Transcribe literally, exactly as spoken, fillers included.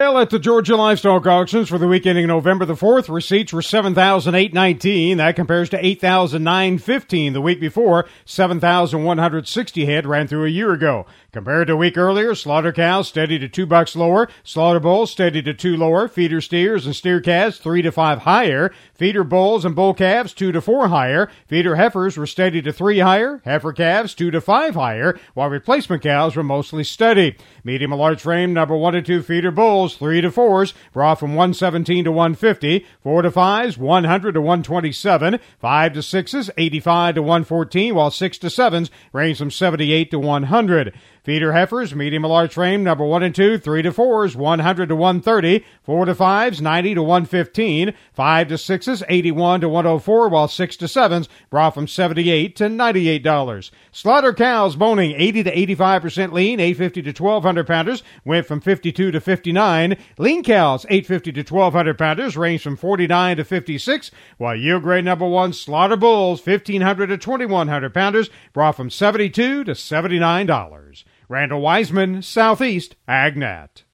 Well, at the Georgia Livestock Auctions for the week ending November the fourth, receipts were seven thousand eight hundred nineteen. That compares to eight thousand nine hundred fifteen the week before. seven thousand one hundred sixty head ran through a year ago. Compared to a week earlier, slaughter cows steady to two bucks lower, slaughter bulls steady to two lower, feeder steers and steer calves three to five higher, feeder bulls and bull calves two to four higher, feeder heifers were steady to three higher, heifer calves two to five higher, while replacement cows were mostly steady. Medium and large frame number one to two feeder bulls, three to fours, brought from one seventeen to one fifty, four to fives, one hundred to one twenty-seven, five to sixes, eighty-five to one fourteen, while six to sevens range from seventy-eight to one hundred. Feeder heifers, medium and large frame, number one and two, three to fours, one hundred to one thirty, four to fives, ninety to one fifteen, five to sixes, eighty-one to one oh four, while six to sevens brought from seventy-eight to ninety-eight dollars. Slaughter cows boning eighty to eighty-five percent lean, eight fifty to twelve hundred pounders went from fifty-two to fifty-nine. Lean cows, eight fifty to twelve hundred pounders range from forty-nine to fifty-six, while yield grade number one slaughter bulls, fifteen hundred to twenty-one hundred pounders brought from seventy-two to seventy-nine dollars. Randall Wiseman, Southeast AgNet.